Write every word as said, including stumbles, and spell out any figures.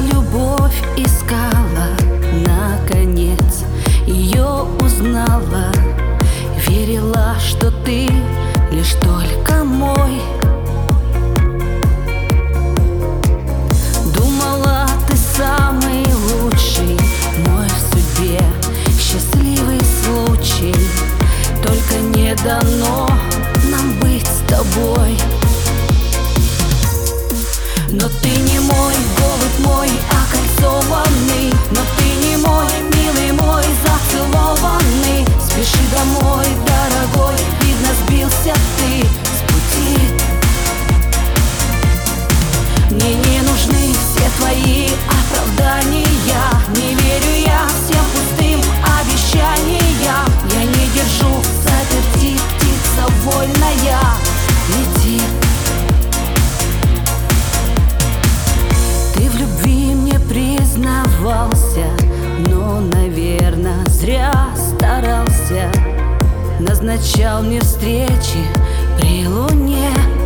любовь искала, наконец ее узнала. Верила, что ты лишь только мой. Думала, ты самый лучший, мой в судьбе счастливый случай. Только не дано нам быть с тобой. Но ты не мой, голубь мой, окольцованный. Но ты не мой, милый мой, зацелованный. Спеши домой, дорогой, видно, сбился ты с пути. Мне не нужны все твои оправдания. Не верю я всем пустым обещаниям. Я не держу заперти, птица вольная, лети. Ты в любви мне признавался, но, наверное, зря старался. Назначал мне встречи при луне.